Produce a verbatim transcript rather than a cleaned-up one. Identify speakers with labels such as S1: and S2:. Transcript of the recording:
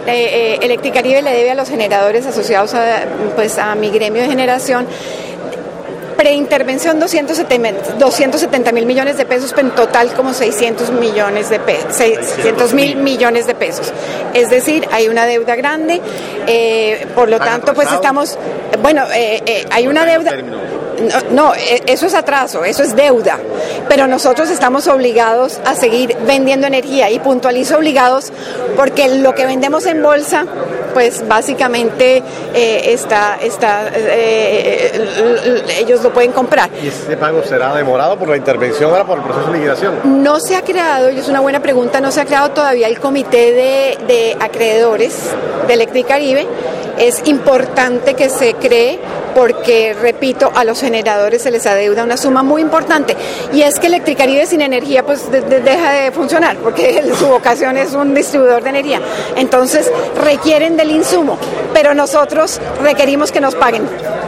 S1: eh, Electricaribe le debe a los generadores asociados a, pues, a mi gremio de generación preintervención doscientos setenta mil millones de pesos, pero en total como seiscientos millones de pesos, seiscientos mil millones de pesos. Es decir, hay una deuda grande, eh, por lo tanto, pues estamos, bueno, eh, eh, hay una deuda. No, no, eso es atraso, eso es deuda, pero nosotros estamos obligados a seguir vendiendo energía, y puntualizo obligados porque lo que vendemos en bolsa, pues básicamente eh, está, está eh, ellos lo pueden comprar.
S2: ¿Y ese pago será demorado por la intervención ahora por el proceso de liquidación?
S1: No se ha creado, y es una buena pregunta, no se ha creado todavía el comité de, de acreedores de Electricaribe. Es importante que se cree porque, repito, a los generadores se les adeuda una suma muy importante, y es que Electricaribe sin energía pues de, de, deja de funcionar, porque su vocación es un distribuidor de energía. Entonces requieren del insumo, pero nosotros requerimos que nos paguen.